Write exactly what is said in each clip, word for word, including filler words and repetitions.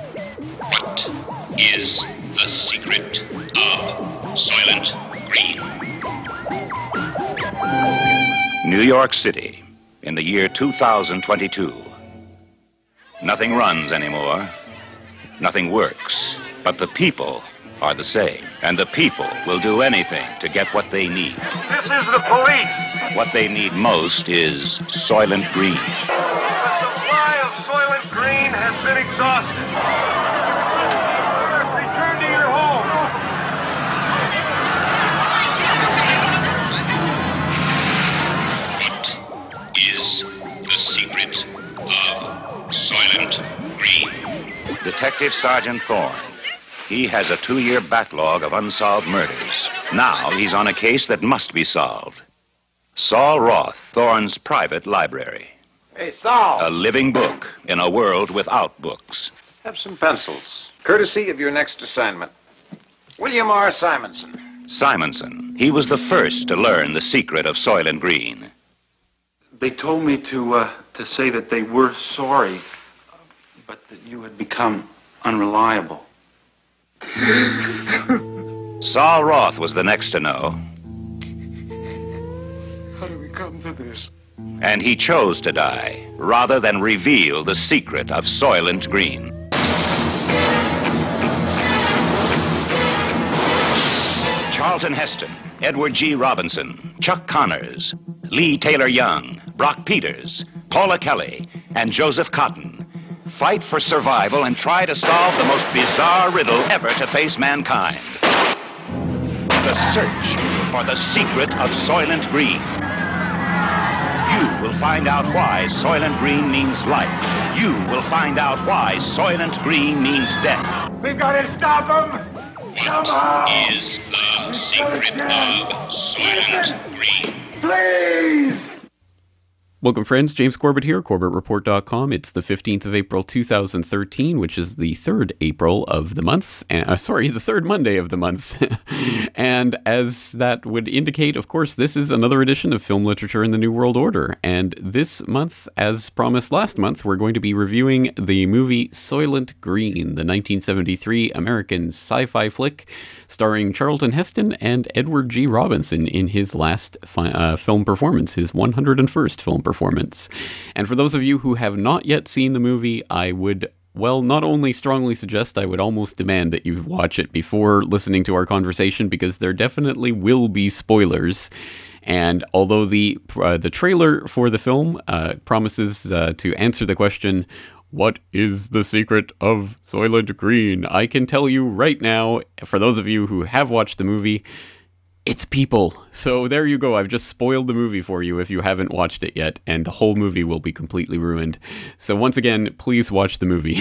What is the secret of Soylent Green? New York City, in the year two thousand twenty-two. Nothing runs anymore. Nothing works. But the people are the same. And the people will do anything to get what they need. This is the police. What they need most is Soylent Green. The supply of Soylent Green has been exhausted. Return to your home. What is the secret of Soylent Green? Detective Sergeant Thorne. He has a two-year backlog of unsolved murders. Now he's on a case that must be solved. Saul Roth, Thorne's private library. Hey, Saul. A living book in a world without books. Have some pencils, courtesy of your next assignment. William R. Simonson. Simonson. He was the first to learn the secret of Soylent Green. They told me to, uh, to say that they were sorry, but that you had become unreliable. Saul Roth was the next to know. How do we come to this? And he chose to die rather than reveal the secret of Soylent Green. Charlton Heston, Edward G. Robinson, Chuck Connors, Lee Taylor Young, Brock Peters, Paula Kelly, and Joseph Cotton fight for survival and try to solve the most bizarre riddle ever to face mankind. The search for the secret of Soylent Green. You will find out why Soylent Green means life. You will find out why Soylent Green means death. We've got to stop him! What is the secret of Soylent Green? Please! Welcome, friends. James Corbett here, Corbett Report dot com. It's the fifteenth of April, two thousand thirteen, which is the third April of the month. Uh, sorry, the third Monday of the month. And as that would indicate, of course, this is another edition of Film Literature in the New World Order. And this month, as promised last month, we're going to be reviewing the movie Soylent Green, the nineteen seventy-three American sci-fi flick starring Charlton Heston and Edward G. Robinson in his last fi- uh, film performance, his one hundred first film performance. performance. And for those of you who have not yet seen the movie, I would, well, not only strongly suggest, I would almost demand that you watch it before listening to our conversation, because there definitely will be spoilers. And although the uh, the trailer for the film uh, promises uh, to answer the question, what is the secret of Soylent Green? I can tell you right now, for those of you who have watched the movie, it's people. So there you go. I've just spoiled the movie for you if you haven't watched it yet, and the whole movie will be completely ruined. So once again, please watch the movie.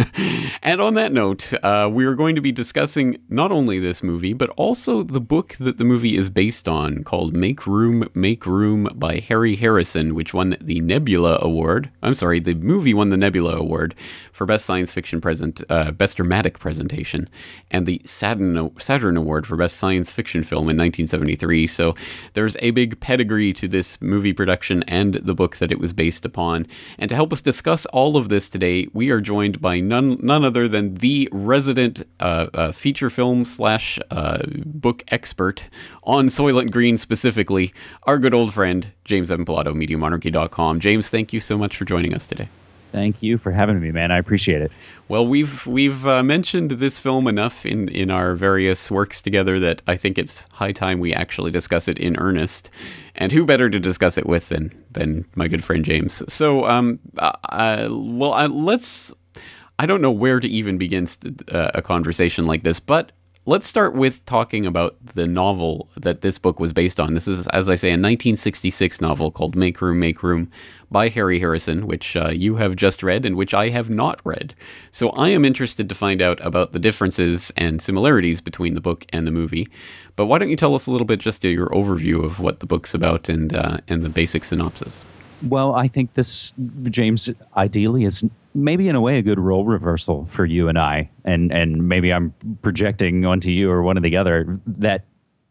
And on that note, uh, we are going to be discussing not only this movie, but also the book that the movie is based on, called Make Room, Make Room by Harry Harrison, which won the Nebula Award. I'm sorry, the movie won the Nebula Award for Best Science Fiction Present, uh, Best Dramatic Presentation, and the Saturn, Saturn Award for Best Science Fiction Film in nineteen seventy-three. So there's a big pedigree to this movie production and the book that it was based upon. And to help us discuss all of this today, we are joined by none none other than the resident uh, uh, feature film slash uh, book expert on Soylent Green specifically, our good old friend, James Evan Pilato, media monarchy dot com. James, thank you so much for joining us today. Thank you for having me, man. I appreciate it. Well, we've we've uh, mentioned this film enough in, in our various works together that I think it's high time we actually discuss it in earnest. And who better to discuss it with than than my good friend James? So, um, uh, well, uh, let's. I don't know where to even begin st- uh, a conversation like this, but let's start with talking about the novel that this book was based on. This is, as I say, a nineteen sixty-six novel called Make Room, Make Room by Harry Harrison, which uh, you have just read and which I have not read. So I am interested to find out about the differences and similarities between the book and the movie. But why don't you tell us a little bit, just your overview of what the book's about and uh, and the basic synopsis? Well, I think this, James, ideally is maybe in a way a good role reversal for you and I, and and maybe I'm projecting onto you or one or the other, that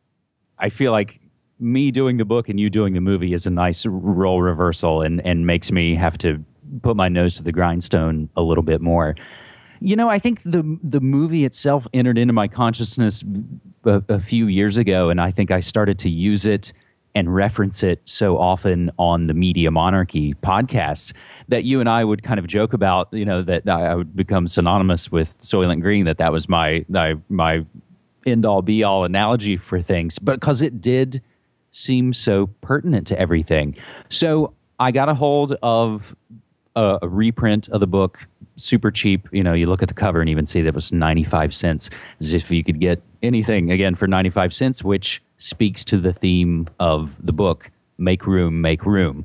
I feel like me doing the book and you doing the movie is a nice role reversal and, and makes me have to put my nose to the grindstone a little bit more. You know, I think the the movie itself entered into my consciousness a, a few years ago, and I think I started to use it and reference it so often on the Media Monarchy podcasts that you and I would kind of joke about, you know, that I would become synonymous with Soylent Green, that that was my my, my end-all be-all analogy for things, but because it did seem so pertinent to everything. So I got a hold of a, a reprint of the book, super cheap. You know, you look at the cover and even see that it was ninety-five cents, as if you could get anything, again, for ninety-five cents, which speaks to the theme of the book, make room, make room.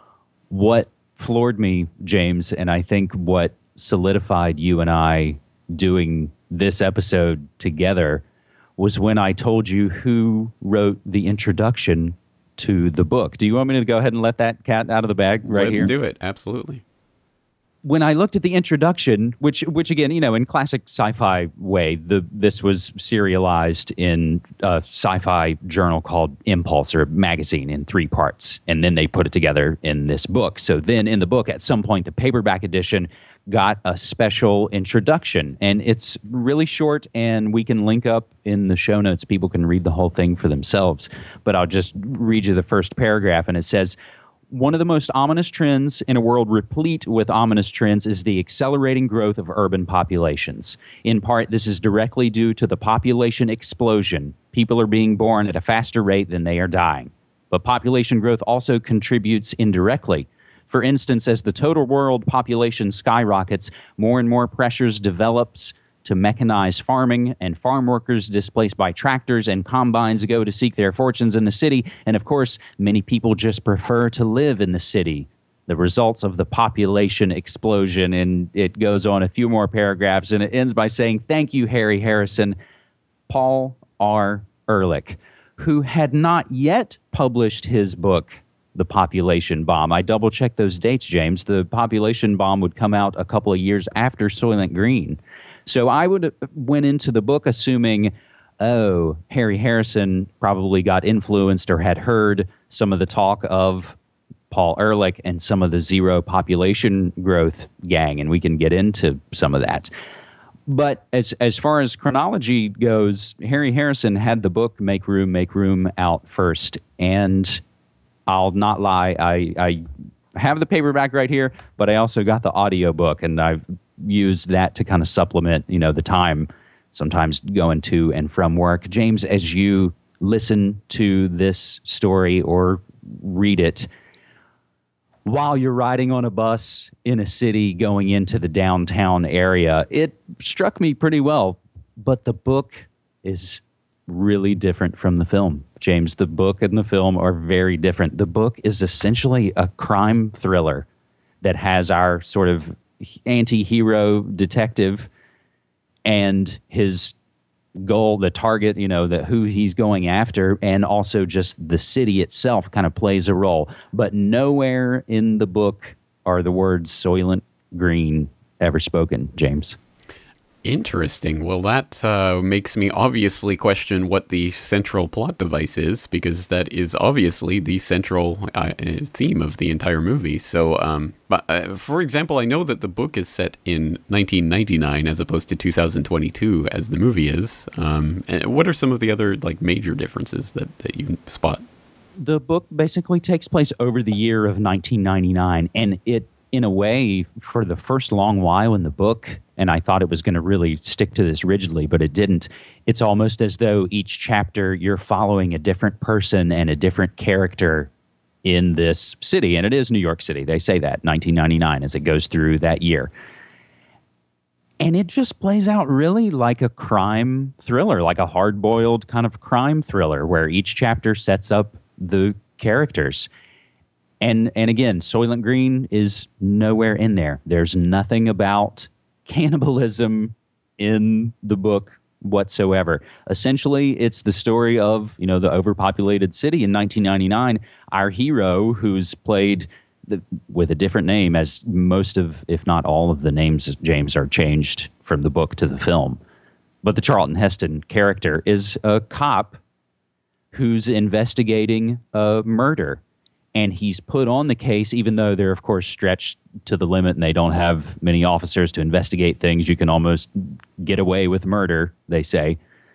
What floored me, James, and I think what solidified you and I doing this episode together was when I told you who wrote the introduction to the book. Do you want me to go ahead and let that cat out of the bag right Let's here? do it. Absolutely. When I looked at the introduction, which, which again, you know, in classic sci-fi way, the this was serialized in a sci-fi journal called Impulse, or a magazine, in three parts, and then they put it together in this book. So then, in the book, at some point, the paperback edition got a special introduction, and it's really short, and we can link up in the show notes. People can read the whole thing for themselves, but I'll just read you the first paragraph, and it says, "One of the most ominous trends in a world replete with ominous trends is the accelerating growth of urban populations. In part, this is directly due to the population explosion. People are being born at a faster rate than they are dying. But population growth also contributes indirectly. For instance, as the total world population skyrockets, more and more pressures develops to mechanize farming, and farm workers displaced by tractors and combines go to seek their fortunes in the city. And of course, many people just prefer to live in the city. The results of the population explosion," and it goes on a few more paragraphs, and it ends by saying, "Thank you, Harry Harrison, Paul R. Ehrlich," who had not yet published his book, The Population Bomb. I double-checked those dates, James. The Population Bomb would come out a couple of years after Soylent Green. So I would went into the book assuming, oh, Harry Harrison probably got influenced or had heard some of the talk of Paul Ehrlich and some of the zero population growth gang, and we can get into some of that. But as as far as chronology goes, Harry Harrison had the book Make Room, Make Room out first, and I'll not lie, I, I have the paperback right here, but I also got the audiobook, and I've used that to kind of supplement, you know, the time sometimes going to and from work. James, as you listen to this story or read it while you're riding on a bus in a city going into the downtown area, it struck me pretty well. But the book is really different from the film. James, the book and the film are very different. The book is essentially a crime thriller that has our sort of anti-hero detective and his goal, the target, you know, the who he's going after, and also just the city itself kind of plays a role. But nowhere in the book are the words Soylent Green ever spoken, James. Interesting. Well, that uh, makes me obviously question what the central plot device is, because that is obviously the central uh, theme of the entire movie. So, um, but, uh, for example, I know that the book is set in nineteen ninety-nine as opposed to two thousand twenty-two as the movie is. Um, and what are some of the other like major differences that, that you spot? The book basically takes place over the year of nineteen ninety-nine, and it, in a way, for the first long while in the book, and I thought it was going to really stick to this rigidly, but it didn't. It's almost as though each chapter you're following a different person and a different character in this city. And it is New York City. They say that, nineteen ninety-nine, as it goes through that year. And it just plays out really like a crime thriller, like a hard-boiled kind of crime thriller, where each chapter sets up the characters. And and again, Soylent Green is nowhere in there. There's nothing about cannibalism in the book whatsoever. Essentially, it's the story of, you know, the overpopulated city in nineteen ninety-nine. Our hero, who's played the, with a different name, as most of, if not all of the names, James, are changed from the book to the film. But the Charlton Heston character is a cop who's investigating a murder. And he's put on the case, even though they're, of course, stretched to the limit and they don't have many officers to investigate things. You can almost get away with murder, they say.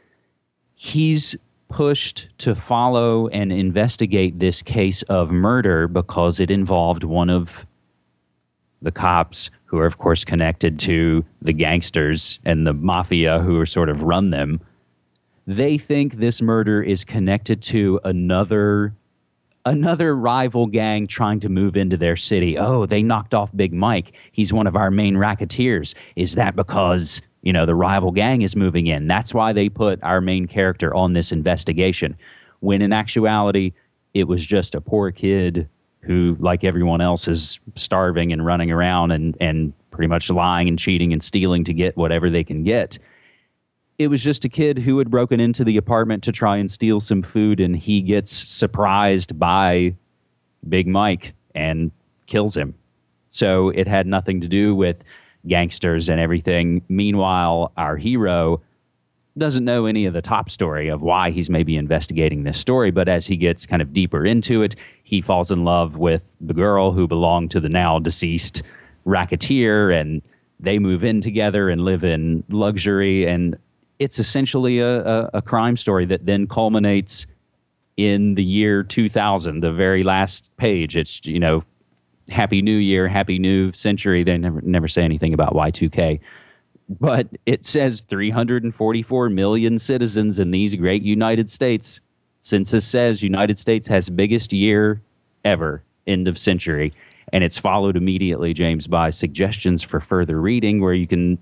He's pushed to follow and investigate this case of murder because it involved one of the cops who are, of course, connected to the gangsters and the mafia who are sort of run them. They think this murder is connected to another another rival gang trying to move into their city. Oh, they knocked off Big Mike. He's one of our main racketeers. Is that because, you know, the rival gang is moving in? That's why they put our main character on this investigation. When in actuality, it was just a poor kid who, like everyone else, is starving and running around and, and pretty much lying and cheating and stealing to get whatever they can get. It was just a kid who had broken into the apartment to try and steal some food, and he gets surprised by Big Mike and kills him. So it had nothing to do with gangsters and everything. Meanwhile, our hero doesn't know any of the top story of why he's maybe investigating this story, but as he gets kind of deeper into it, he falls in love with the girl who belonged to the now deceased racketeer, and they move in together and live in luxury. And it's essentially a, a, a crime story that then culminates in the year two thousand, the very last page. It's, you know, Happy New Year, Happy New Century. They never never say anything about Y two K. But it says three hundred forty-four million citizens in these great United States. Census says United States has biggest year ever, end of century. And it's followed immediately, James, by suggestions for further reading where you can,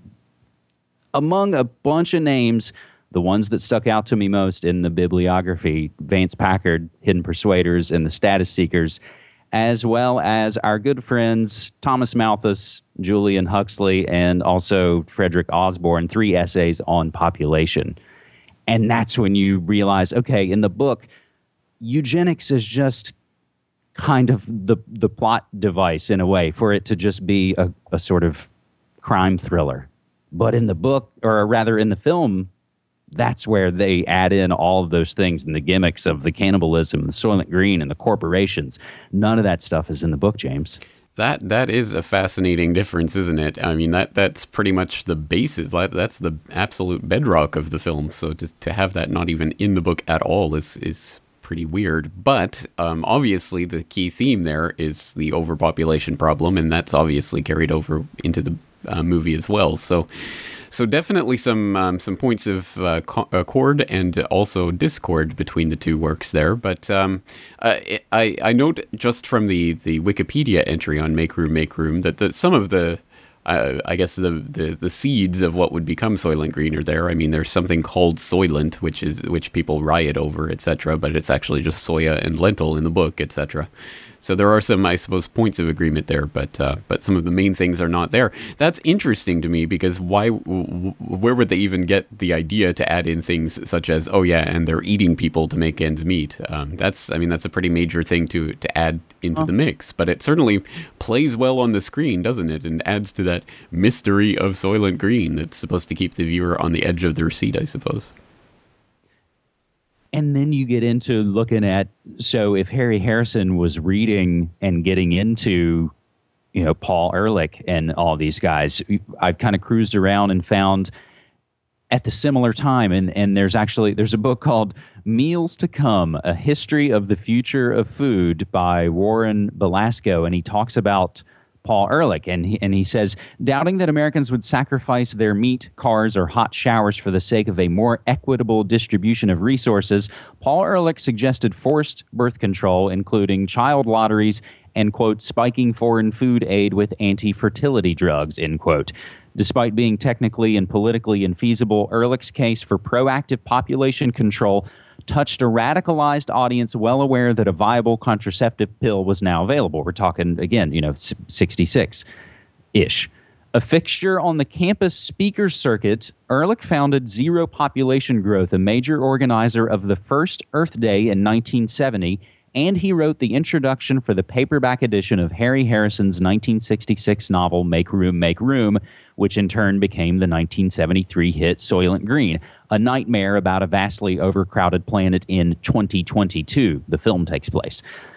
among a bunch of names, the ones that stuck out to me most in the bibliography, Vance Packard, Hidden Persuaders, and The Status Seekers, as well as our good friends Thomas Malthus, Julian Huxley, and also Frederick Osborne, three essays on population. And that's when you realize, okay, in the book, eugenics is just kind of the, the plot device in a way for it to just be a, a sort of crime thriller. But in the book, or rather in the film, that's where they add in all of those things and the gimmicks of the cannibalism, the Soylent Green, and the corporations. None of that stuff is in the book, James. That that is a fascinating difference, isn't it? I mean, that that's pretty much the basis. That's the absolute bedrock of the film. So to to have that not even in the book at all is is pretty weird. But um, obviously, the key theme there is the overpopulation problem, and that's obviously carried over into the uh, movie as well. So. So definitely some um, some points of uh, co- accord and also discord between the two works there. But um, uh, I I note just from the, the Wikipedia entry on Make Room Make Room that the, some of the uh, I guess the, the the seeds of what would become Soylent Green are there. I mean, there's something called Soylent, which is which people riot over, et cetera. But it's actually just soya and lentil in the book, et cetera. So there are some, I suppose, points of agreement there, but uh, but some of the main things are not there. That's interesting to me because why? W- where would they even get the idea to add in things such as, oh yeah, and they're eating people to make ends meet? Um, that's, I mean, that's a pretty major thing to to add into oh. the mix. But it certainly plays well on the screen, doesn't it? And adds to that mystery of Soylent Green that's supposed to keep the viewer on the edge of their seat, I suppose. And then you get into looking at, so if Harry Harrison was reading and getting into, you know, Paul Ehrlich and all these guys, I've kind of cruised around and found at the similar time, and, and there's actually, there's a book called Meals to Come, A History of the Future of Food by Warren Belasco, and he talks about Paul Ehrlich, and he, and he says, doubting that Americans would sacrifice their meat, cars, or hot showers for the sake of a more equitable distribution of resources, Paul Ehrlich suggested forced birth control, including child lotteries and, quote, spiking foreign food aid with anti-fertility drugs, end quote. Despite being technically and politically infeasible, Ehrlich's case for proactive population control touched a radicalized audience well aware that a viable contraceptive pill was now available. We're talking, again, you know, sixty-six-ish. A fixture on the campus speaker circuit, Ehrlich founded Zero Population Growth, a major organizer of the first Earth Day in nineteen seventy, and he wrote the introduction for the paperback edition of Harry Harrison's nineteen sixty-six novel Make Room, Make Room, which in turn became the nineteen seventy-three hit Soylent Green, a nightmare about a vastly overcrowded planet in twenty twenty-two. The film takes place.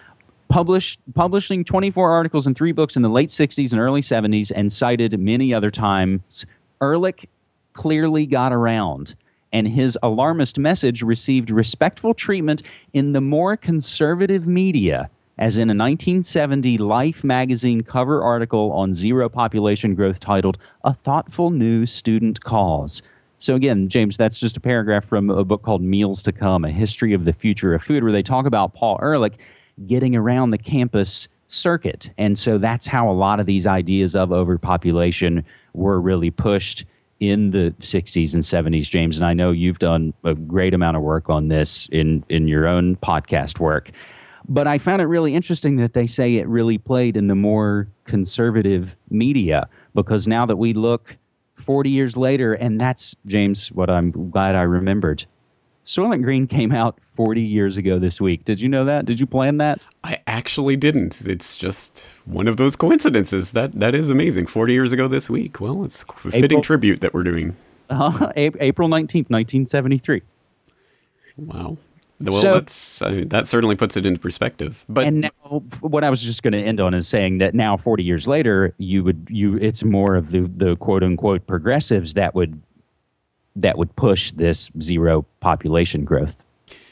published publishing twenty-four articles and three books in the late sixties and early seventies, and cited many other times. Ehrlich clearly got around, and his alarmist message received respectful treatment in the more conservative media, as in a nineteen seventy Life magazine cover article on zero population growth titled "A Thoughtful New Student Cause." So again, James, that's just a paragraph from a book called Meals to Come, A History of the Future of Food, where they talk about Paul Ehrlich getting around the campus circuit. And so that's how a lot of these ideas of overpopulation were really pushed in the sixties and seventies, James. And I know you've done a great amount of work on this in, in your own podcast work. But I found it really interesting that they say it really played in the more conservative media, because now that we look forty years later, and that's, James, what I'm glad I remembered. Soylent Green came out forty years ago this week. Did you know that? Did you plan that? I actually didn't. It's just one of those coincidences. That That is amazing. forty years ago this week. Well, it's a fitting April, tribute that we're doing. Uh, April nineteenth, nineteen seventy-three. Wow. Well, so, that's, I mean, that certainly puts it into perspective. But and now, what I was just going to end on is saying that now, forty years later, you would you it's more of the the quote unquote progressives that would that would push this zero population growth.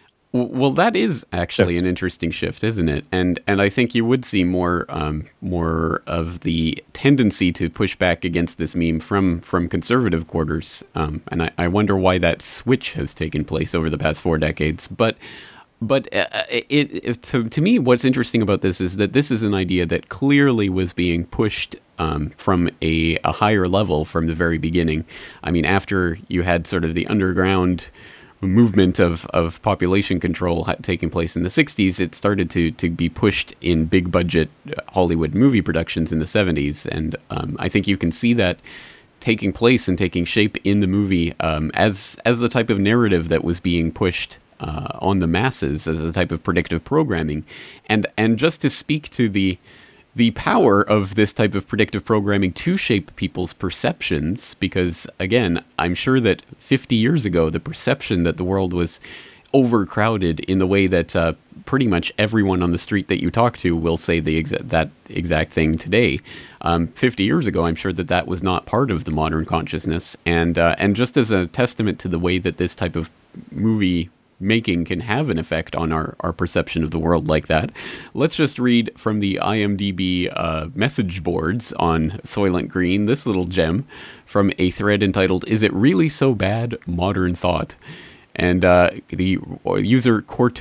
Well, that is actually an interesting shift, isn't it? And and I think you would see more um, more of the tendency to push back against this meme from from conservative quarters. Um, and I, I wonder why that switch has taken place over the past four decades. But but uh, it, it to to me, what's interesting about this is that this is an idea that clearly was being pushed um, from a, a higher level from the very beginning. I mean, after you had sort of the underground movement of, of population control taking place in the sixties, it started to to be pushed in big budget Hollywood movie productions in the seventies. And um, I think you can see that taking place and taking shape in the movie um, as as the type of narrative that was being pushed uh, on the masses, as a type of predictive programming. And and just to speak to the the power of this type of predictive programming to shape people's perceptions, because, again, I'm sure that fifty years ago, the perception that the world was overcrowded in the way that uh, pretty much everyone on the street that you talk to will say the exa- that exact thing today. Um, fifty years ago, I'm sure that that was not part of the modern consciousness. And, uh, and just as a testament to the way that this type of movie making can have an effect on our, our perception of the world like that, let's just read from the I M D B uh, message boards on Soylent Green, this little gem from a thread entitled, "Is It Really So Bad? Modern Thought." And uh, the user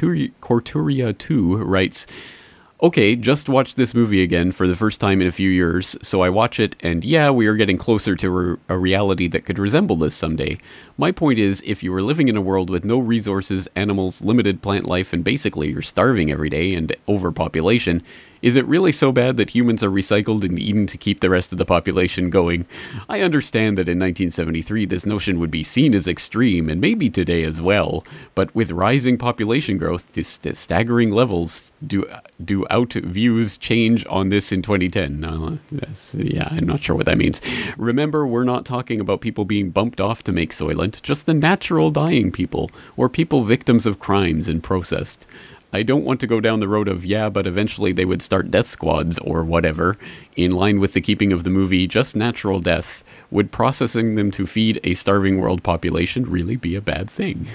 Corturia two writes, "Okay, just watched this movie again for the first time in a few years, so I watch it, and yeah, we are getting closer to re- a reality that could resemble this someday. My point is, if you were living in a world with no resources, animals, limited plant life, and basically you're starving every day and overpopulation, is it really so bad that humans are recycled and eaten to keep the rest of the population going? I understand that in nineteen seventy-three this notion would be seen as extreme, and maybe today as well, but with rising population growth to st- staggering levels, do do out views change on this in twenty ten? Uh, yes, yeah, I'm not sure what that means. Remember, we're not talking about people being bumped off to make Soylent, just the natural dying people, or people victims of crimes and processed. I don't want to go down the road of, yeah, but eventually they would start death squads or whatever, in line with the keeping of the movie, just natural death. Would processing them to feed a starving world population really be a bad thing?"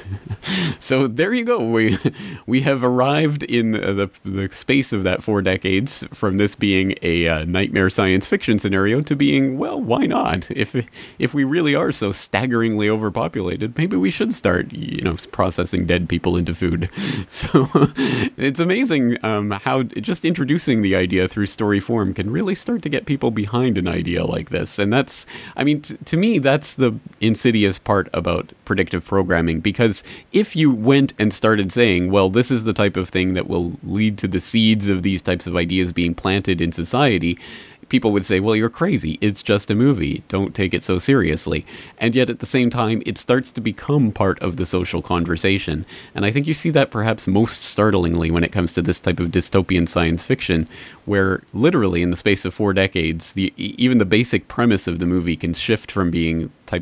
So there you go. We we have arrived in the the space of that four decades from this being a uh, nightmare science fiction scenario to being, well, why not? If if we really are so staggeringly overpopulated, maybe we should start, you know, processing dead people into food. So it's amazing um, how just introducing the idea through story form can really start to get people behind an idea like this. And that's, I mean, t- to me, that's the insidious part about predictive programming, because if you went and started saying, well, this is the type of thing that will lead to the seeds of these types of ideas being planted in society, people would say, well, you're crazy. It's just a movie. Don't take it so seriously. And yet at the same time, it starts to become part of the social conversation. And I think you see that perhaps most startlingly when it comes to this type of dystopian science fiction, where literally in the space of four decades, the even the basic premise of the movie can shift from being type of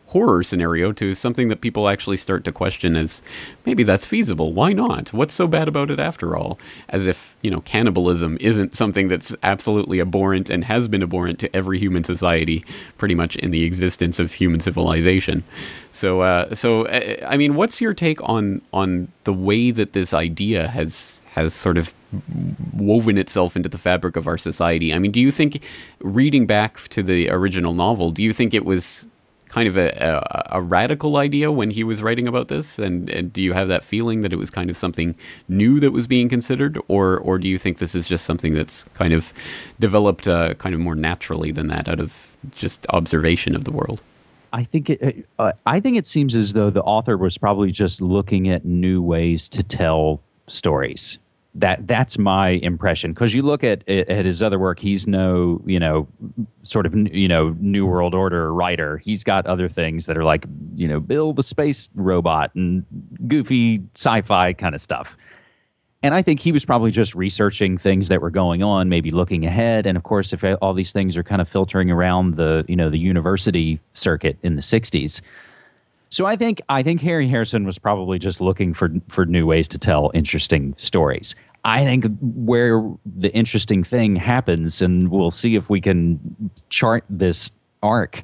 horror scenario to something that people actually start to question as maybe that's feasible. Why not? What's so bad about it after all? As if, you know, cannibalism isn't something that's absolutely abhorrent and has been abhorrent to every human society pretty much in the existence of human civilization. So, uh, so I mean, what's your take on on the way that this idea has has sort of woven itself into the fabric of our society? I mean, do you think, reading back to the original novel, do you think it was kind of a, a, a radical idea when he was writing about this? And, and do you have that feeling that it was kind of something new that was being considered? Or or do you think this is just something that's kind of developed uh, kind of more naturally than that, out of just observation of the world? I think it. Uh, I think it seems as though the author was probably just looking at new ways to tell stories. That that's my impression, because you look at at his other work, he's no, you know, sort of, you know, New World Order writer. He's got other things that are like, you know, build the space robot and goofy sci-fi kind of stuff. And I think he was probably just researching things that were going on, maybe looking ahead. And of course, if all these things are kind of filtering around the, you know, the university circuit in the sixties. So I think I think Harry Harrison was probably just looking for for new ways to tell interesting stories. I think where the interesting thing happens, and we'll see if we can chart this arc,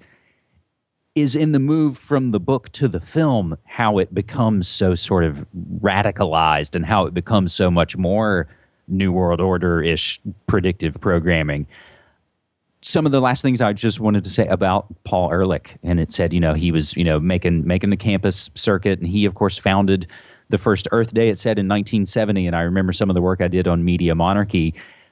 is in the move from the book to the film, how it becomes so sort of radicalized and how it becomes so much more New World Order-ish predictive programming. Some of the last things I just wanted to say about Paul Ehrlich, and it said, you know, he was, you know, making making the campus circuit, and he, of course, founded the first Earth Day, it said, in nineteen seventy, and I remember some of the work I did on Media Monarchy.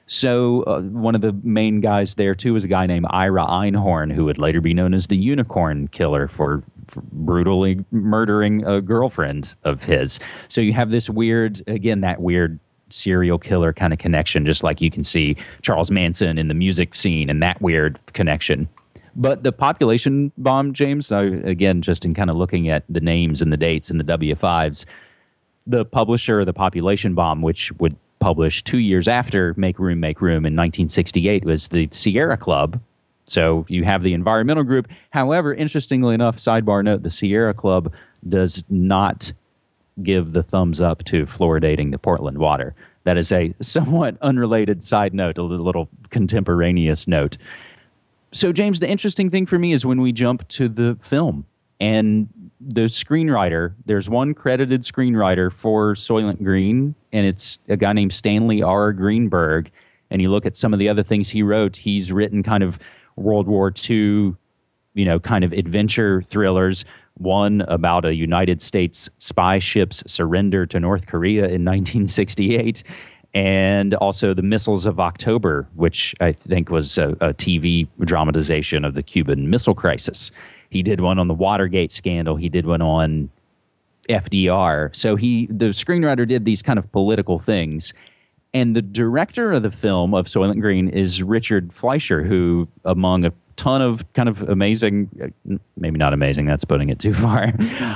So uh, one of the main guys there, too, was a guy named Ira Einhorn, who would later be known as the Unicorn Killer for, for brutally murdering a girlfriend of his. So you have this weird, again, that weird serial killer kind of connection, just like you can see Charles Manson in the music scene and that weird connection. But the population bomb, James, I, again, just in kind of looking at the names and the dates and the W fives, the publisher of the population bomb, which would publish two years after Make Room, Make Room in nineteen sixty-eight, was the Sierra Club. So you have the environmental group. However, interestingly enough, sidebar note, the Sierra Club does not give the thumbs up to fluoridating the Portland water. That is a somewhat unrelated side note, a little contemporaneous note. So, James, the interesting thing for me is when we jump to the film and the screenwriter, there's one credited screenwriter for Soylent Green, and it's a guy named Stanley R. Greenberg. And you look at some of the other things he wrote, he's written kind of World War Two, you know, kind of adventure thrillers. One about a United States spy ship's surrender to North Korea in nineteen sixty-eight, and also The Missiles of October, which I think was a, a T V dramatization of the Cuban Missile Crisis. He did one on the Watergate scandal. He did one on F D R. So he, the screenwriter, did these kind of political things. And the director of the film of Soylent Green is Richard Fleischer, who, among a ton of kind of amazing, maybe not amazing, that's putting it too far,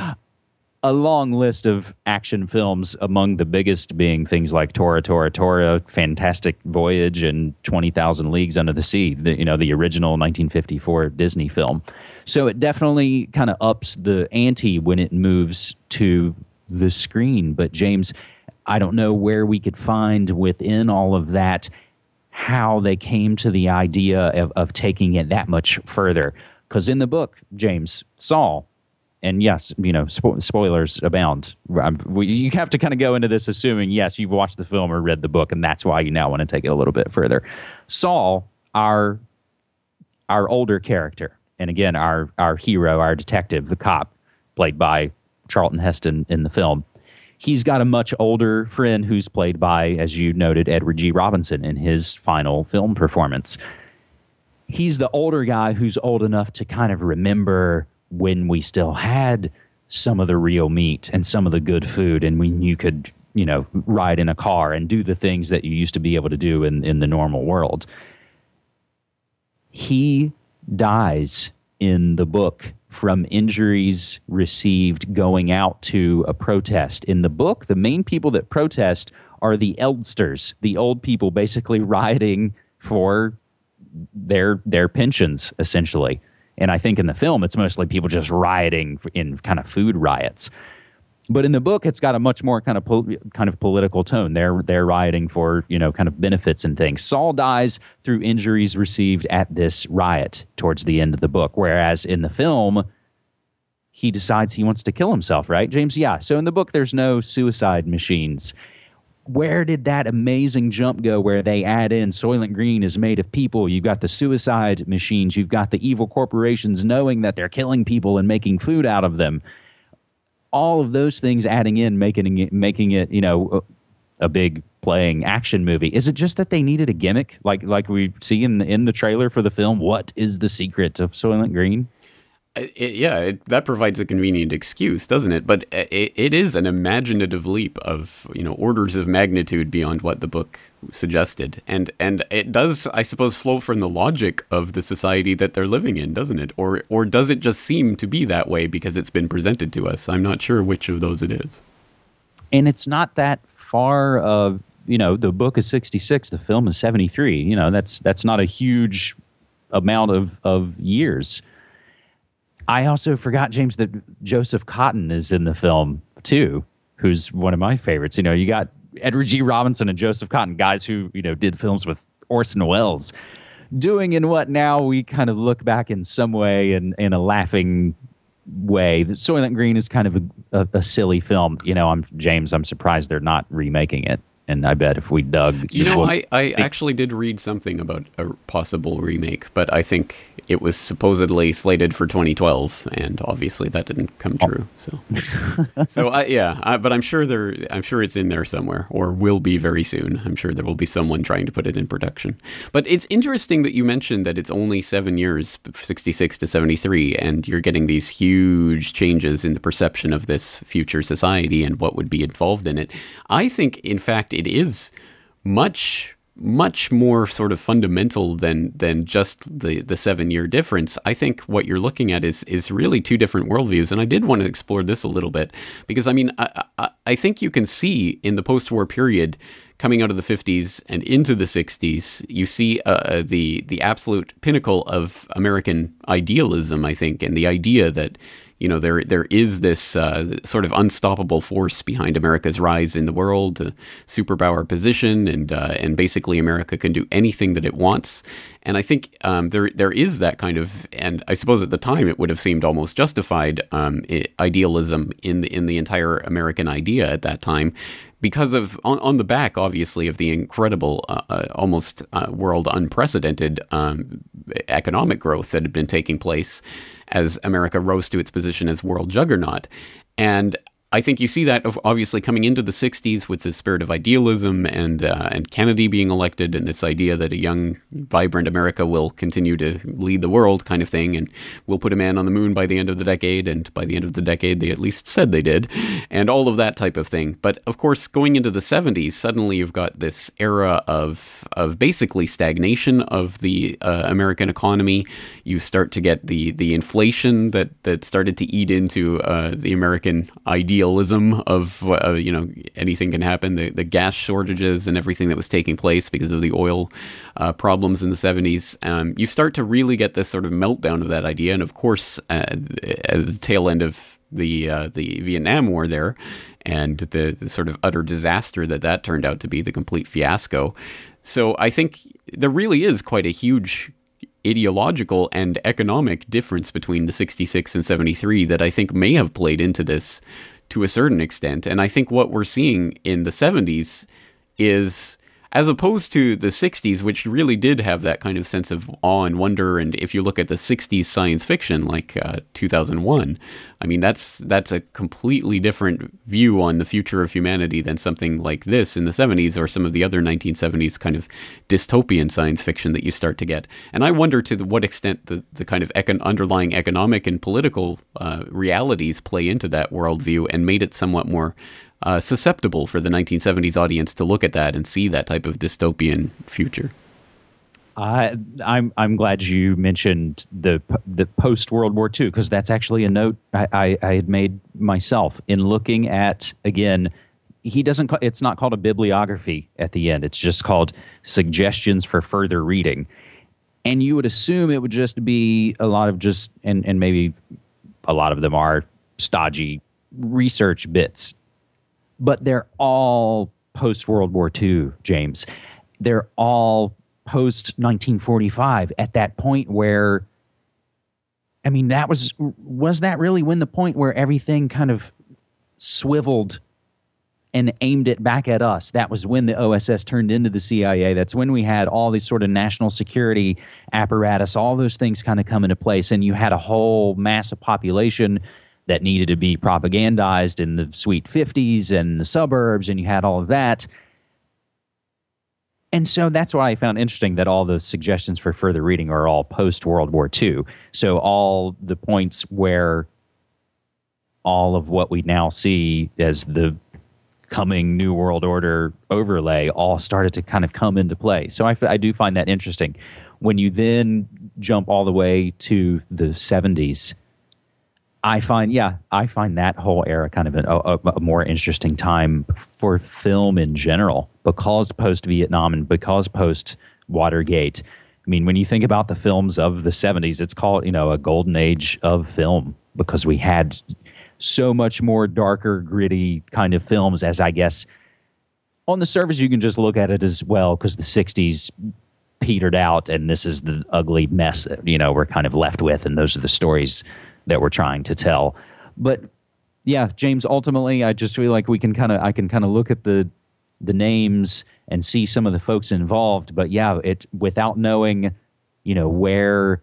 a long list of action films, among the biggest being things like Tora, Tora, Tora, Fantastic Voyage, and twenty thousand Leagues Under the Sea, the, you know, the original nineteen fifty-four Disney film. So it definitely kind of ups the ante when it moves to the screen. But James, I don't know where we could find within all of that how they came to the idea of, of taking it that much further. Because in the book, James, Saul, and yes, you know, spo- spoilers abound. I'm, we, you have to kind of go into this assuming, yes, you've watched the film or read the book, and that's why you now want to take it a little bit further. Saul, our our older character, and again, our our hero, our detective, the cop, played by Charlton Heston in the film, he's got a much older friend who's played by, as you noted, Edward G. Robinson in his final film performance. He's the older guy who's old enough to kind of remember when we still had some of the real meat and some of the good food, and when you could, you know, ride in a car and do the things that you used to be able to do in, in the normal world. He dies in the book from injuries received going out to a protest. In the book, the main people that protest are the eldsters, the old people basically rioting for their their pensions, essentially. And I think in the film, it's mostly people just rioting in kind of food riots. But in the book, it's got a much more kind of po- kind of political tone. They're they're rioting for, you know, kind of benefits and things. Saul dies through injuries received at this riot towards the end of the book, whereas in the film, he decides he wants to kill himself, right, James? Yeah. So in the book, there's no suicide machines. Where did that amazing jump go where they add in Soylent Green is made of people? You've got the suicide machines. You've got the evil corporations knowing that they're killing people and making food out of them. All of those things adding in, making it, making it, you know, a big playing action movie. Is it just that they needed a gimmick, like like we see in the, in the trailer for the film? What is the secret of Soylent Green? It, yeah, it, that provides a convenient excuse, doesn't it? But it, it is an imaginative leap of, you know, orders of magnitude beyond what the book suggested. And and it does, I suppose, flow from the logic of the society that they're living in, doesn't it? Or or does it just seem to be that way because it's been presented to us? I'm not sure which of those it is. And it's not that far of, you know, the book is sixty-six, the film is seventy-three. You know, that's that's not a huge amount of, of years. I also forgot, James, that Joseph Cotton is in the film, too, who's one of my favorites. You know, you got Edward G. Robinson and Joseph Cotton, guys who, you know, did films with Orson Welles, doing in what now we kind of look back in some way in, in a laughing way. Soylent Green is kind of a, a, a silly film. You know, I'm James, I'm surprised they're not remaking it. And I bet if we dug... You know, I, I actually did read something about a possible remake, but I think it was supposedly slated for twenty twelve, and obviously that didn't come true. So, so I, yeah, I, but I'm sure there, I'm sure it's in there somewhere, or will be very soon. I'm sure there will be someone trying to put it in production. But it's interesting that you mentioned that it's only seven years, sixty-six to seventy-three, and you're getting these huge changes in the perception of this future society and what would be involved in it. I think, in fact, it is much, much more sort of fundamental than than just the, the seven-year difference. I think what you're looking at is is really two different worldviews, and I did want to explore this a little bit, because, I mean, I, I, I think you can see in the post-war period, coming out of the fifties and into the sixties, you see uh, the the absolute pinnacle of American idealism, I think, and the idea that, you know, there there is this uh, sort of unstoppable force behind America's rise in the world, a superpower position, and uh, and basically America can do anything that it wants. And I think um, there there is that kind of, and I suppose at the time it would have seemed almost justified um, idealism in the, in the entire American idea at that time, because of on, on the back, obviously, of the incredible, uh, uh, almost uh, world unprecedented um, economic growth that had been taking place as America rose to its position as world juggernaut. And I think you see that obviously coming into the sixties with the spirit of idealism and uh, and Kennedy being elected, and this idea that a young, vibrant America will continue to lead the world kind of thing, and we'll put a man on the moon by the end of the decade, and by the end of the decade they at least said they did, and all of that type of thing. But of course, going into the seventies, suddenly you've got this era of of basically stagnation of the uh, American economy. You start to get the the inflation that that started to eat into uh, the American ideal. Idealism of uh, you know, anything can happen, the, the gas shortages and everything that was taking place because of the oil uh, problems in the seventies. Um, you start to really get this sort of meltdown of that idea, and of course, uh, at the tail end of the uh, the Vietnam War there, and the, the sort of utter disaster that that turned out to be, the complete fiasco. So I think there really is quite a huge ideological and economic difference between the sixty-six and seventy-three that I think may have played into this to a certain extent. And I think what we're seeing in the seventies is, as opposed to the sixties, which really did have that kind of sense of awe and wonder. And if you look at the sixties science fiction, like uh, two thousand one, I mean, that's that's a completely different view on the future of humanity than something like this in the seventies, or some of the other nineteen seventies kind of dystopian science fiction that you start to get. And I wonder to the, what extent the, the kind of econ- underlying economic and political uh, realities play into that worldview and made it somewhat more Uh, susceptible for the nineteen seventies audience to look at that and see that type of dystopian future. I, I'm I'm glad you mentioned the the post World War Two, because that's actually a note I, I, I had made myself in looking at, again, he doesn't call, it's not called a bibliography at the end. It's just called Suggestions for Further Reading. And you would assume it would just be a lot of just, and, and maybe a lot of them are stodgy research bits, but they're all post-World War Two, James. They're all post nineteen forty-five at that point where, I mean, that was, was that really when the point where everything kind of swiveled and aimed it back at us? That was when the O S S turned into the C I A. That's when we had all these sort of national security apparatus, all those things kind of come into place. And you had a whole massive population that needed to be propagandized in the sweet fifties and the suburbs, and you had all of that. And so that's why I found interesting that all the suggestions for further reading are all post-World War Two. So all the points where all of what we now see as the coming New World Order overlay all started to kind of come into play. So I, I do find that interesting. When you then jump all the way to the seventies, I find, yeah, I find that whole era kind of an, a, a more interesting time for film in general, because post-Vietnam and because post-Watergate. I mean, when you think about the films of the seventies, it's called, you know, a golden age of film, because we had so much more darker, gritty kind of films, as I guess on the surface you can just look at it as, well, because the sixties petered out and this is the ugly mess that, you know, we're kind of left with, and those are the stories that we're trying to tell. But yeah, James, ultimately, I just feel like we can kind of, I can kind of look at the the names and see some of the folks involved. But yeah, it without knowing, you know, where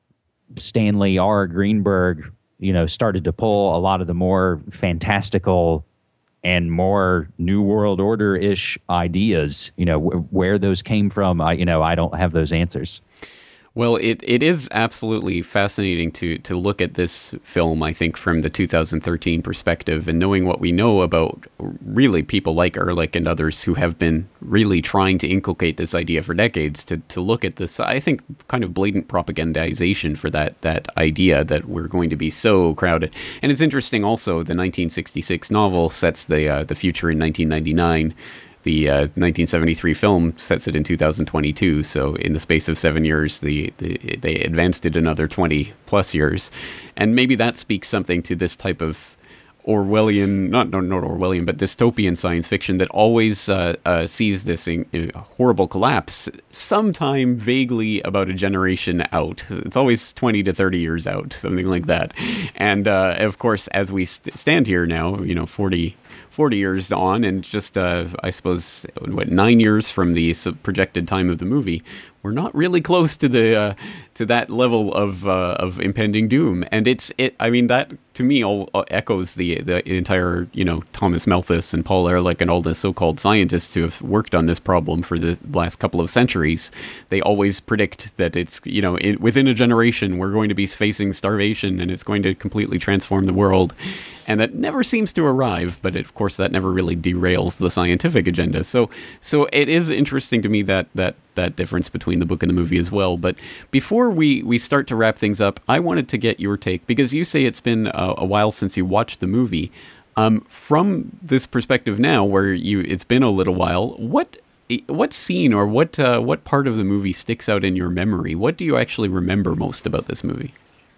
Stanley R. Greenberg, you know, started to pull a lot of the more fantastical and more New World Order-ish ideas, you know, wh- where those came from, I, you know, I don't have those answers. Well, it, it is absolutely fascinating to to look at this film, I think, from the two thousand thirteen perspective, and knowing what we know about really people like Ehrlich and others who have been really trying to inculcate this idea for decades, to, to look at this, I think, kind of blatant propagandization for that that idea that we're going to be so crowded. And it's interesting also, the nineteen sixty-six novel sets the uh, the future in nineteen ninety-nine. The uh, nineteen seventy-three film sets it in two thousand twenty-two, so in the space of seven years, the, the they advanced it another twenty plus years, and maybe that speaks something to this type of Orwellian, not not, not Orwellian, but dystopian science fiction that always uh, uh, sees this in, in horrible collapse sometime vaguely about a generation out. It's always twenty to thirty years out, something like that. And uh, of course, as we st- stand here now, you know, forty years on, and just, uh, I suppose, what, nine years from the projected time of the movie, we're not really close to the uh, to that level of uh, of impending doom. And it's it. I mean, that to me all uh, echoes the the entire, you know, Thomas Malthus and Paul Ehrlich and all the so-called scientists who have worked on this problem for the last couple of centuries. They always predict that it's, you know, it, within a generation we're going to be facing starvation and it's going to completely transform the world. And that never seems to arrive, but it, of course that never really derails the scientific agenda. So, so it is interesting to me that that that difference between the book and the movie as well. But before we we start to wrap things up, I wanted to get your take, because you say it's been a, a while since you watched the movie. Um, from this perspective now, where you it's been a little while, what what scene or what uh, what part of the movie sticks out in your memory? What do you actually remember most about this movie?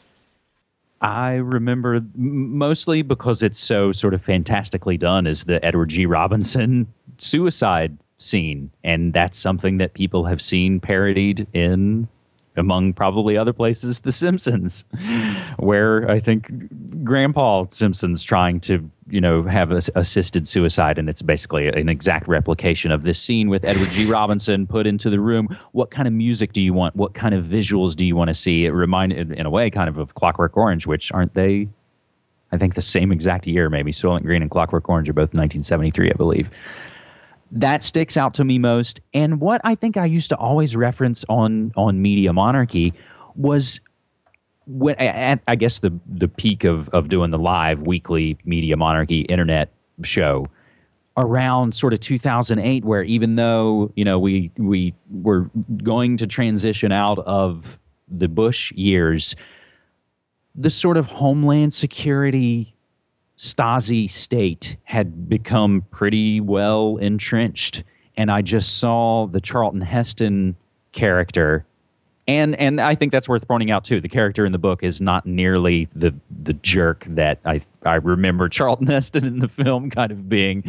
I remember mostly, because it's so sort of fantastically done, is the Edward G. Robinson suicide scene. And that's something that people have seen parodied in, among probably other places, The Simpsons, where I think Grandpa Simpson's trying to, you know, have a, assisted suicide. And it's basically an exact replication of this scene with Edward G. Robinson put into the room. What kind of music do you want? What kind of visuals do you want to see? It reminded, in a way, kind of of Clockwork Orange, which aren't they, I think, the same exact year, maybe. Soylent Green and Clockwork Orange are both nineteen seventy-three, I believe. That sticks out to me most. And what I think I used to always reference on on Media Monarchy was, when at, I guess the the peak of of doing the live weekly Media Monarchy internet show, around sort of two thousand eight, where even though, you know, we we were going to transition out of the Bush years, the sort of Homeland Security Stasi state had become pretty well entrenched. And I just saw the Charlton Heston character, And and I think that's worth pointing out too. The character in the book is not nearly the the jerk that I I remember Charlton Heston in the film kind of being.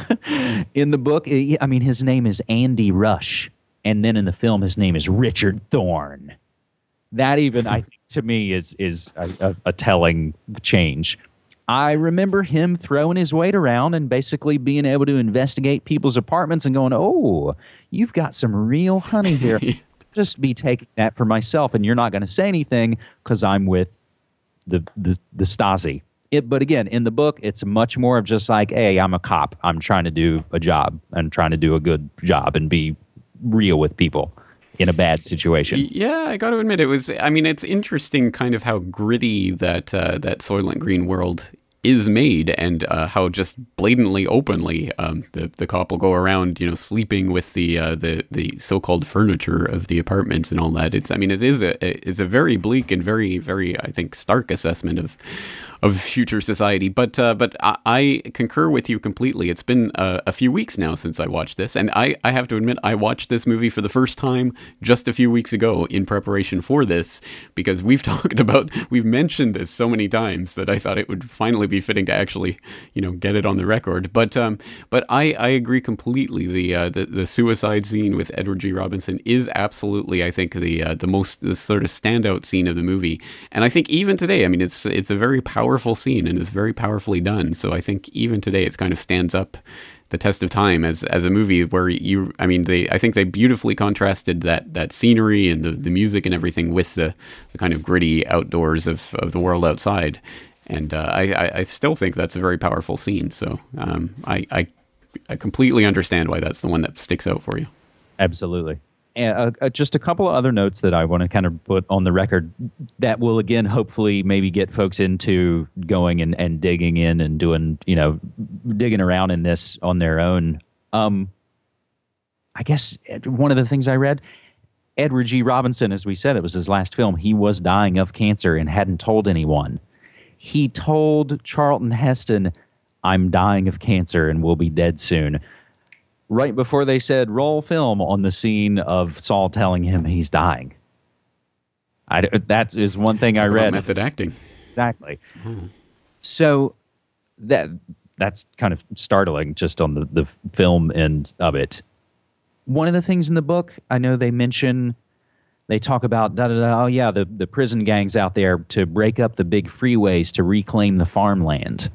In the book, I mean, his name is Andy Rush, and then in the film, his name is Richard Thorne. That even, I think, to me, is is a, a, a telling change. I remember him throwing his weight around and basically being able to investigate people's apartments and going, "Oh, you've got some real honey here." Just be taking that for myself, and you're not going to say anything because I'm with the the, the Stasi. It, but again, in the book, it's much more of just like, hey, I'm a cop. I'm trying to do a job. I'm trying to do a good job and be real with people in a bad situation. Yeah, I got to admit, it was. I mean, it's interesting, kind of how gritty that uh, that Soylent Green world is made, and uh, how just blatantly, openly, um, the the cop will go around, you know, sleeping with the uh, the the so-called furniture of the apartments and all that. It's, I mean, it is a it's a very bleak and very very I think stark assessment of of future society. But uh, but I, I concur with you completely. It's been uh, a few weeks now since I watched this, and I I have to admit I watched this movie for the first time just a few weeks ago in preparation for this, because we've talked about we've mentioned this so many times that I thought it would finally be fitting to actually, you know, get it on the record. But um, but I, I agree completely. The, uh, the the suicide scene with Edward G. Robinson is absolutely, I think, the uh, the most the sort of standout scene of the movie. And I think even today, I mean, it's it's a very powerful scene and is very powerfully done. So I think even today, it kind of stands up the test of time as as a movie where you, I mean, they I think they beautifully contrasted that that scenery and the, the music and everything with the, the kind of gritty outdoors of, of the world outside. And uh, I, I still think that's a very powerful scene. So um, I, I I completely understand why that's the one that sticks out for you. Absolutely. And uh, uh, just a couple of other notes that I want to kind of put on the record that will, again, hopefully maybe get folks into going and, and digging in and doing, you know, digging around in this on their own. Um, I guess one of the things I read, Edward G. Robinson, as we said, it was his last film. He was dying of cancer and hadn't told anyone. He told Charlton Heston, I'm dying of cancer and will be dead soon, right before they said, roll film on the scene of Saul telling him he's dying. I, that is one thing Talk I read. about method acting. Exactly. Mm-hmm. So that that's kind of startling just on the, the film end of it. One of the things in the book, I know they mention, they talk about, da, da, da, oh yeah, the, the prison gangs out there to break up the big freeways to reclaim the farmland.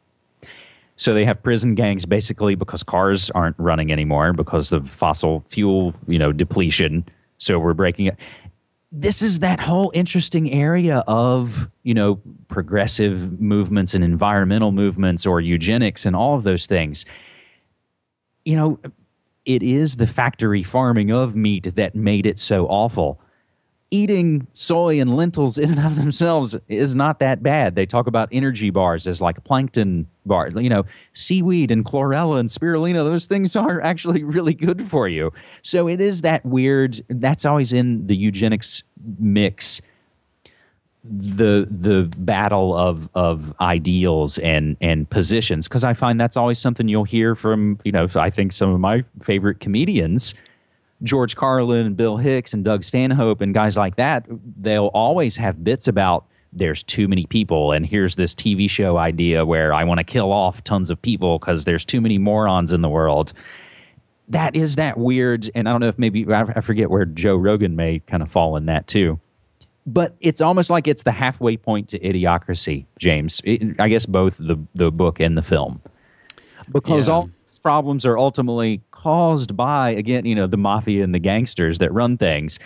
So they have prison gangs basically because cars aren't running anymore because of fossil fuel, you know, depletion. So we're breaking it. This is that whole interesting area of, you know, progressive movements and environmental movements or eugenics and all of those things. You know, it is the factory farming of meat that made it so awful. Eating soy and lentils in and of themselves is not that bad. They talk about energy bars as like plankton bar. You know, seaweed and chlorella and spirulina, those things are actually really good for you. So it is that weird, that's always in the eugenics mix, the the battle of of ideals and and positions, because I find that's always something you'll hear from, you know, I think some of my favorite comedians, George Carlin and Bill Hicks and Doug Stanhope and guys like that. They'll always have bits about there's too many people and here's this T V show idea where I want to kill off tons of people because there's too many morons in the world. That is that weird, and I don't know if maybe, I forget where Joe Rogan may kind of fall in that too. But it's almost like it's the halfway point to Idiocracy, James. It, I guess both the, the book and the film. Because yeah. all these problems are ultimately caused by, again, you know, the mafia and the gangsters that run things.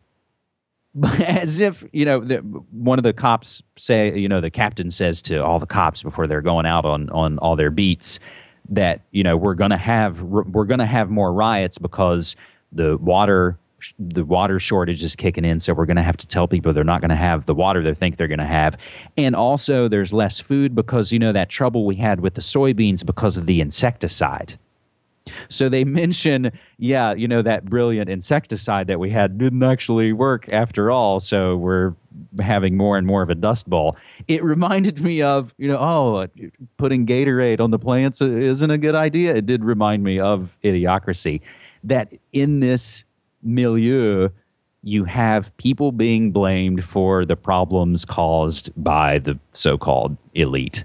But as if, you know, the, one of the cops say, you know, the captain says to all the cops before they're going out on, on all their beats that, you know, we're going to have we're going to have more riots because the water the water shortage is kicking in, so we're going to have to tell people they're not going to have the water they think they're going to have. And also there's less food because, you know, that trouble we had with the soybeans because of the insecticide. So they mention, yeah, you know, that brilliant insecticide that we had didn't actually work after all, so we're having more and more of a dust bowl. It reminded me of, you know, oh, putting Gatorade on the plants isn't a good idea. It did remind me of Idiocracy, that in this milieu, you have people being blamed for the problems caused by the so-called elite.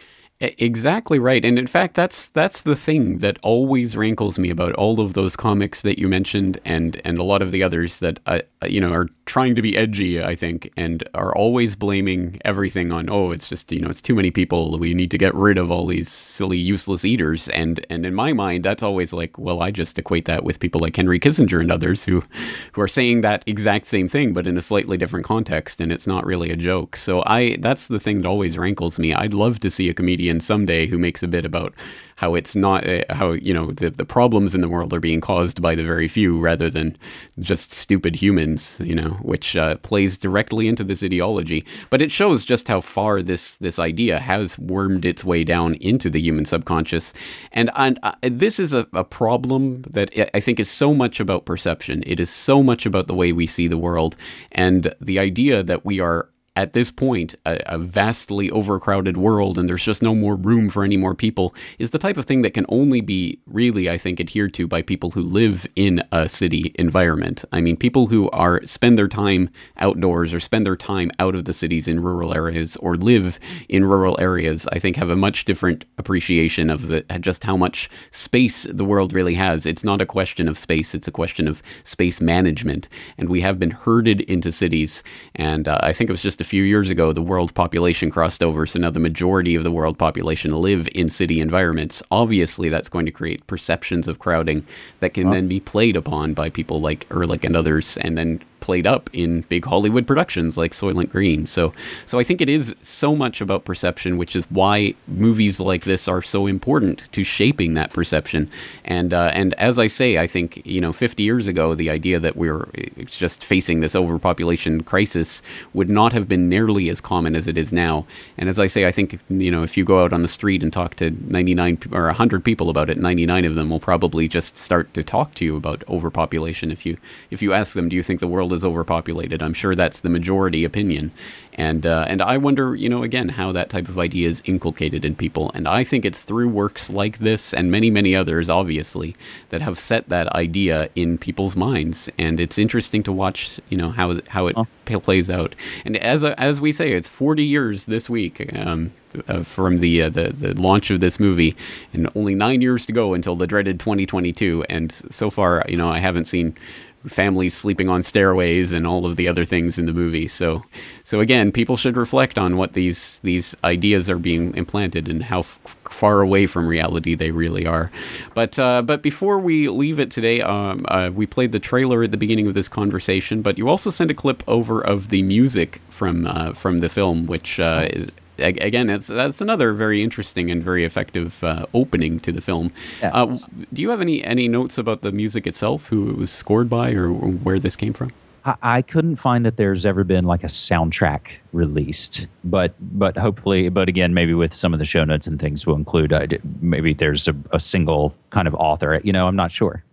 Exactly right. And in fact, that's that's the thing that always rankles me about all of those comics that you mentioned, and, and a lot of the others that, uh, you know, are trying to be edgy, I think, and are always blaming everything on, oh, it's just, you know, it's too many people. We need to get rid of all these silly, useless eaters. And and in my mind, that's always like, well, I just equate that with people like Henry Kissinger and others who, who are saying that exact same thing, but in a slightly different context, and it's not really a joke. So I that's the thing that always rankles me. I'd love to see a comedian someday who makes a bit about how it's not uh, how you know the the problems in the world are being caused by the very few rather than just stupid humans, you know, which uh, plays directly into this ideology. But it shows just how far this this idea has wormed its way down into the human subconscious, and and uh, this is a, a problem that I think is so much about perception. It is so much about the way we see the world, and the idea that we are, at this point, a, a vastly overcrowded world and there's just no more room for any more people is the type of thing that can only be really, I think, adhered to by people who live in a city environment. I mean, people who are spend their time outdoors or spend their time out of the cities in rural areas or live in rural areas, I think have a much different appreciation of the just how much space the world really has. It's not a question of space, it's a question of space management. And we have been herded into cities. And uh, I think it was just a few years ago, the world population crossed over. So now the majority of the world population live in city environments. Obviously, that's going to create perceptions of crowding that can huh. then be played upon by people like Ehrlich and others, and then played up in big Hollywood productions like Soylent Green. So so I think it is so much about perception, which is why movies like this are so important to shaping that perception. And uh, and as I say, I think, you know, fifty years ago, the idea that we were just facing this overpopulation crisis would not have been nearly as common as it is now. And as I say, I think, you know, if you go out on the street and talk to ninety-nine or one hundred people about it, ninety-nine of them will probably just start to talk to you about overpopulation. If you if you ask them, do you think the world is overpopulated? I'm sure that's the majority opinion. And uh, and I wonder, you know, again, how that type of idea is inculcated in people. And I think it's through works like this and many, many others, obviously, that have set that idea in people's minds. And it's interesting to watch, you know, how how it oh. plays out. And as a, as we say, it's forty years this week um, uh, from the, uh, the the launch of this movie, and only nine years to go until the dreaded twenty twenty-two. And so far, you know, I haven't seen families sleeping on stairways and all of the other things in the movie. So, so again, people should reflect on what these these ideas are being implanted and how f- far away from reality they really are. But uh, but before we leave it today, um, uh, we played the trailer at the beginning of this conversation. But you also sent a clip over of the music from uh, from the film, which uh, is. Again, that's that's another very interesting and very effective uh, opening to the film. Yes. Uh, do you have any, any notes about the music itself, who it was scored by, or where this came from? I, I couldn't find that there's ever been like a soundtrack released, but but hopefully, but again, maybe with some of the show notes and things we'll include, uh, maybe there's a, a single kind of author. You know, I'm not sure.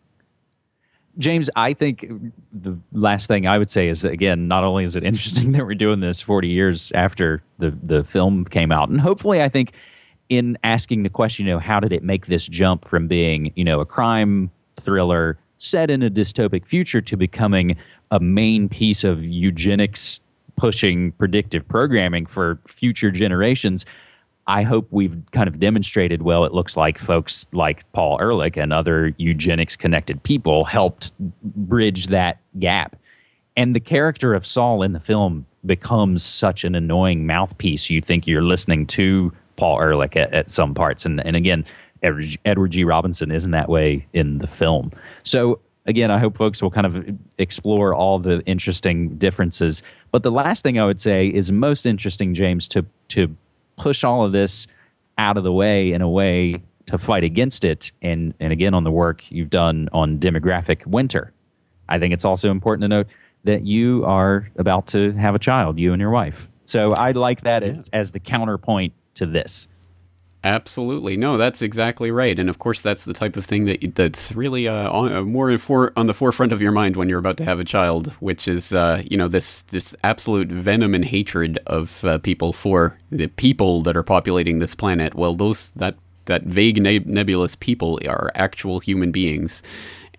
James, I think the last thing I would say is that, again, not only is it interesting that we're doing this forty years after the, the film came out, and hopefully I think in asking the question, you know, how did it make this jump from being, you know, a crime thriller set in a dystopic future to becoming a main piece of eugenics pushing predictive programming for future generations, I hope we've kind of demonstrated, well, it looks like folks like Paul Ehrlich and other eugenics-connected people helped bridge that gap. And the character of Saul in the film becomes such an annoying mouthpiece. You think you're listening to Paul Ehrlich at, at some parts. And, and again, Edward, Edward G. Robinson isn't that way in the film. So, again, I hope folks will kind of explore all the interesting differences. But the last thing I would say is most interesting, James, to to push all of this out of the way in a way to fight against it. And, and again, on the work you've done on demographic winter. I think it's also important to note that you are about to have a child, you and your wife. So I like that as, as the counterpoint to this. Absolutely. No, that's exactly right. And of course, that's the type of thing that that's really uh, on, uh, more for, on the forefront of your mind when you're about to have a child, which is, uh, you know, this this absolute venom and hatred of uh, people for the people that are populating this planet. Well, those that that vague neb- nebulous people are actual human beings.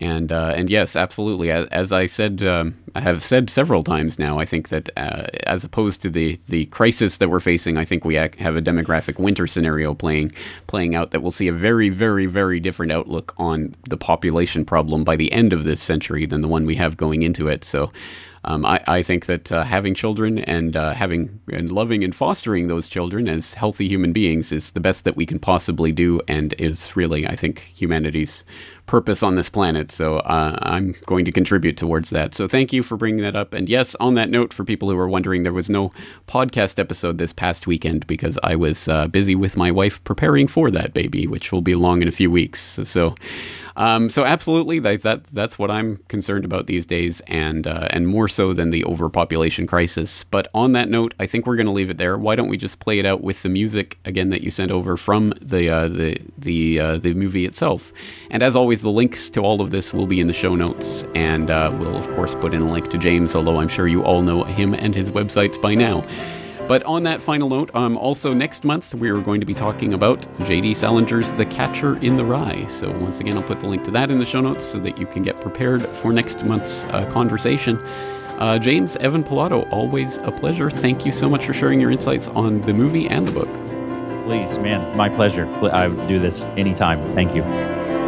And uh, and yes, absolutely. As, as I said, um, I have said several times now, I think that uh, as opposed to the, the crisis that we're facing, I think we ac- have a demographic winter scenario playing playing out that will see a very, very, very different outlook on the population problem by the end of this century than the one we have going into it. So Um, I, I think that uh, having children and uh, having and loving and fostering those children as healthy human beings is the best that we can possibly do, and is really, I think, humanity's purpose on this planet. So uh, I'm going to contribute towards that. So thank you for bringing that up. And yes, on that note, for people who are wondering, there was no podcast episode this past weekend because I was uh, busy with my wife preparing for that baby, which will be along in a few weeks. So. so Um, so absolutely, that, that that's what I'm concerned about these days, and uh, and more so than the overpopulation crisis. But on that note, I think we're going to leave it there. Why don't we just play it out with the music again that you sent over from the uh, the the uh, the movie itself? And as always, the links to all of this will be in the show notes, and uh, we'll of course put in a link to James, although I'm sure you all know him and his websites by now. But on that final note, um, also next month, we are going to be talking about J D Salinger's The Catcher in the Rye. So once again, I'll put the link to that in the show notes so that you can get prepared for next month's uh, conversation. Uh, James, Evan Pilato, always a pleasure. Thank you so much for sharing your insights on the movie and the book. Please, man, my pleasure. I would do this anytime. Thank you.